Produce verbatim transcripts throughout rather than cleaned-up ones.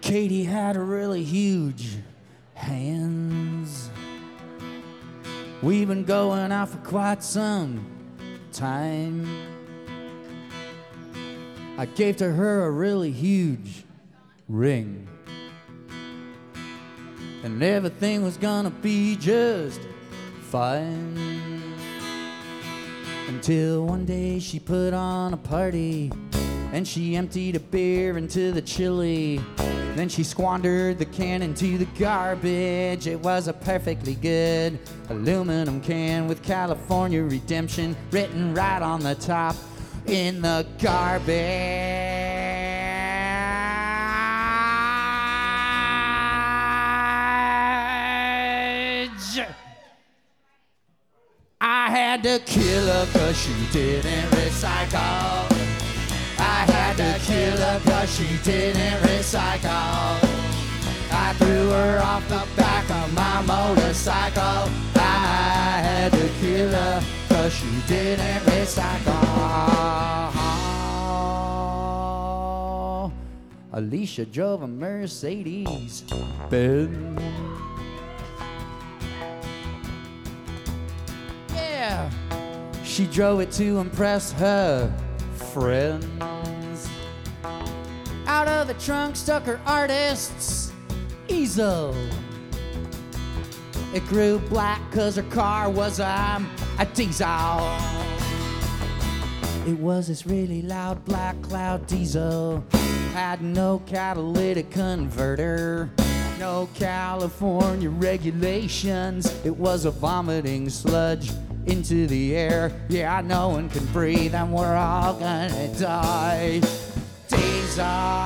Katie had a really huge hands. We've been going out for quite some time. I gave to her a really huge ring, and everything was gonna be just fine. Until one day she put on a party, and she emptied a beer into the chili. Then she squandered the can into the garbage. It was a perfectly good aluminum can with California Redemption written right on the top in the garbage. I had to kill her 'cause she didn't recycle. I had to kill her 'cause she didn't recycle. I threw her off the back of my motorcycle. I had to kill her 'cause she didn't recycle. Alicia drove a Mercedes Benz. Yeah, she drove it to impress her friends. Out of the trunk stuck her artist's easel. It grew black 'cause her car was um, a diesel. It was this really loud black cloud diesel. Had no catalytic converter, no California regulations. It was a vomiting sludge into the air. Yeah, no one can breathe and we're all gonna die. Diesel,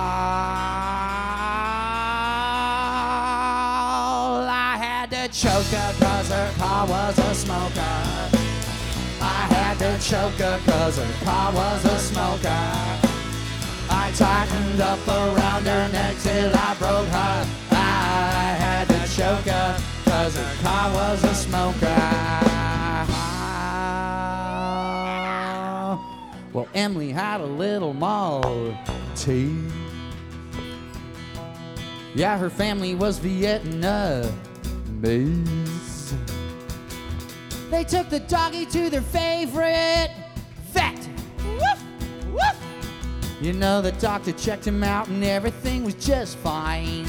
I had to choke her 'cause her car was a smoker. I had to choke her 'cause her car was a smoker. I tightened up around her neck till I broke her. I had to choke her 'cause her car was a smoker. Well, Emily had a little Maltese. Yeah, her family was Vietnamese. They took the doggy to their favorite vet. Woof, woof. You know, the doctor checked him out and everything was just fine.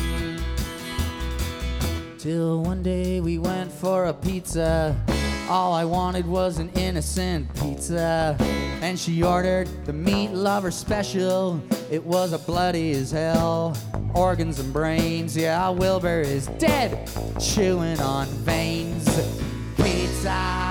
Till one day we went for a pizza. All I wanted was an innocent pizza. And she ordered the meat lover special. It was a bloody as hell. Organs and brains. Yeah, Wilbur is dead, chewing on veins. Pizza.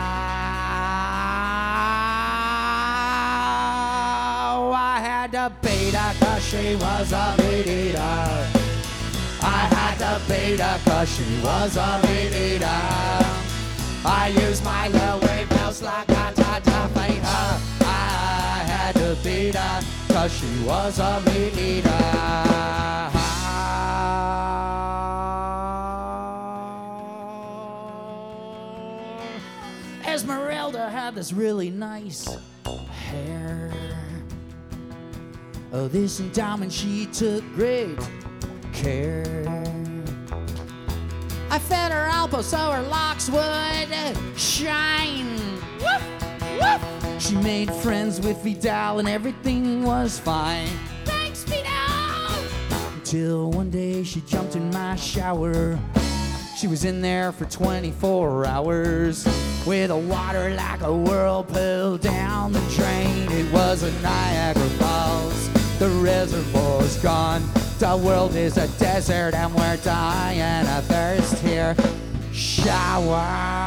I had to beat her 'cause she was a meat eater. I had to beat her 'cause she was a meat eater. I used my little wave mouse like I tried to faint her. I had to beat her 'cause she was a meat eater. Esmeralda had this really nice hair. Of this endowment she took great care. I fed her Alpo so her locks would shine. Woof, woof. She made friends with Vidal and everything was fine. Thanks, Vidal! Until one day she jumped in my shower. She was in there for twenty-four hours with a water like a whirlpool down the drain. It was a Niagara Falls. The reservoir's gone. The world is a desert and we're dying of thirst here. Shower.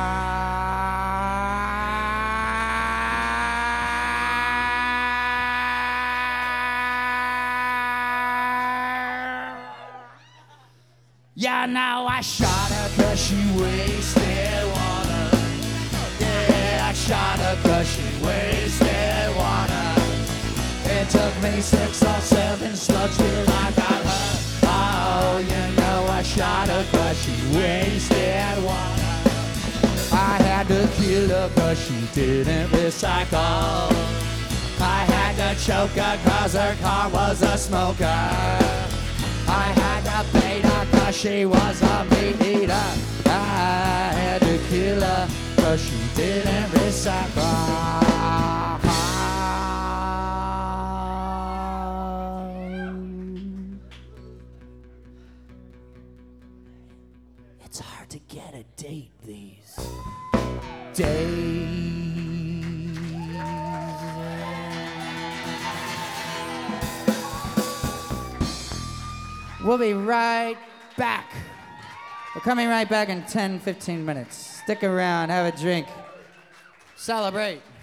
Yeah, now I shot her 'cause she wasted water. Yeah, I shot her 'cause she wasted water. It took me six or seven slugs till I got her. Oh, you know I shot her 'cause she wasted water. I had to kill her 'cause she didn't recycle. I had to choke her 'cause her car was a smoker. I had to beat her cause she was a meat eater. I had to kill her cause she didn't reciprocate. It's hard to get a date these days. We'll be right back. We're coming right back in ten, fifteen minutes. Stick around, have a drink, celebrate.